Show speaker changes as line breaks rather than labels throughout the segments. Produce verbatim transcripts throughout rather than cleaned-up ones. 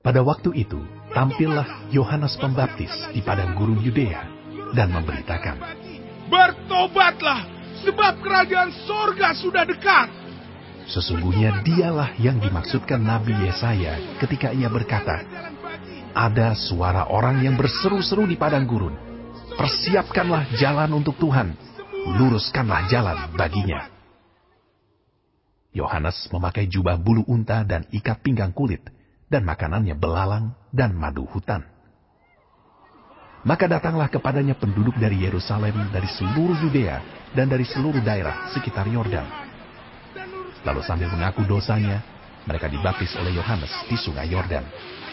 Pada waktu itu, tampillah Yohanes Pembaptis di padang gurun Yudea dan memberitakan,
"Bertobatlah, sebab kerajaan sorga sudah dekat."
Sesungguhnya dialah yang dimaksudkan Nabi Yesaya ketika ia berkata, "Ada suara orang yang berseru-seru di padang gurun, persiapkanlah jalan untuk Tuhan, luruskanlah jalan baginya." Yohanes memakai jubah bulu unta dan ikat pinggang kulit, dan makanannya belalang dan madu hutan. Maka datanglah kepadanya penduduk dari Yerusalem, dari seluruh Yudea, dan dari seluruh daerah sekitar Yordan. Lalu sambil mengaku dosanya, mereka dibaptis oleh Yohanes di sungai Yordan.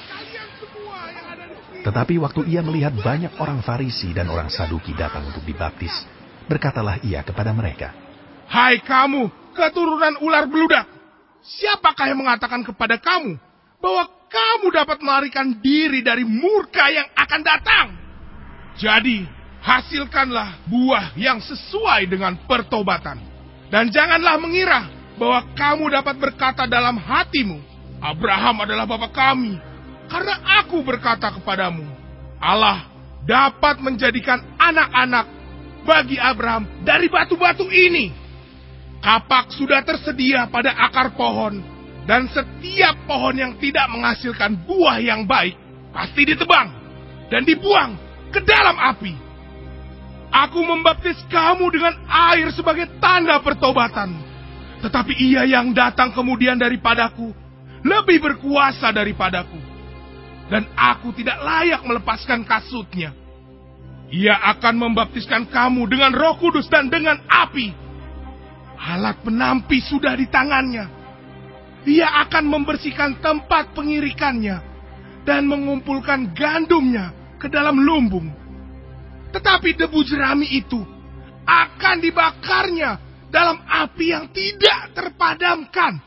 Tetapi waktu ia melihat banyak orang Farisi dan orang Saduki datang untuk dibaptis, berkatalah ia kepada mereka,
"Hai kamu, keturunan ular beludak, siapakah yang mengatakan kepada kamu bahwa kamu dapat melarikan diri dari murka yang akan datang? Jadi, hasilkanlah buah yang sesuai dengan pertobatan. Dan janganlah mengira bahwa kamu dapat berkata dalam hatimu, Abraham adalah bapa kami. Karena aku berkata kepadamu, Allah dapat menjadikan anak-anak bagi Abraham dari batu-batu ini. Kapak sudah tersedia pada akar pohon, dan setiap pohon yang tidak menghasilkan buah yang baik pasti ditebang dan dibuang ke dalam api. Aku membaptis kamu dengan air sebagai tanda pertobatan. Tetapi ia yang datang kemudian daripadaku lebih berkuasa daripadaku, dan aku tidak layak melepaskan kasutnya. Ia akan membaptiskan kamu dengan Roh Kudus dan dengan api. Alat penampi sudah di tangannya. Ia akan membersihkan tempat pengirikannya dan mengumpulkan gandumnya ke dalam lumbung. Tetapi debu jerami itu akan dibakarnya dalam api yang tidak terpadamkan."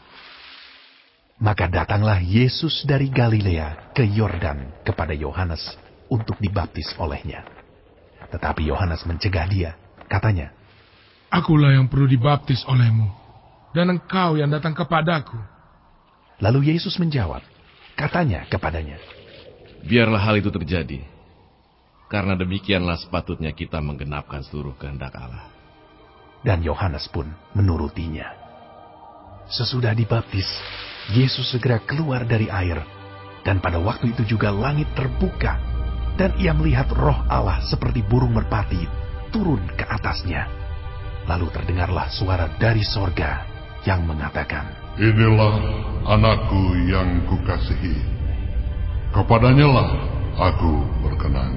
Maka datanglah Yesus dari Galilea ke Yordan kepada Yohanes untuk dibaptis olehnya. Tetapi Yohanes mencegah dia, katanya,
"Akulah yang perlu dibaptis olehmu, dan engkau yang datang kepadaku."
Lalu Yesus menjawab, katanya kepadanya,
"Biarlah hal itu terjadi, karena demikianlah sepatutnya kita menggenapkan seluruh kehendak Allah."
Dan Yohanes pun menurutinya. Sesudah dibaptis, Yesus segera keluar dari air, dan pada waktu itu juga langit terbuka, dan ia melihat Roh Allah seperti burung merpati turun ke atasnya. Lalu terdengarlah suara dari sorga yang mengatakan,
"Inilah anakku yang kukasihi, kepadanya lah aku berkenan."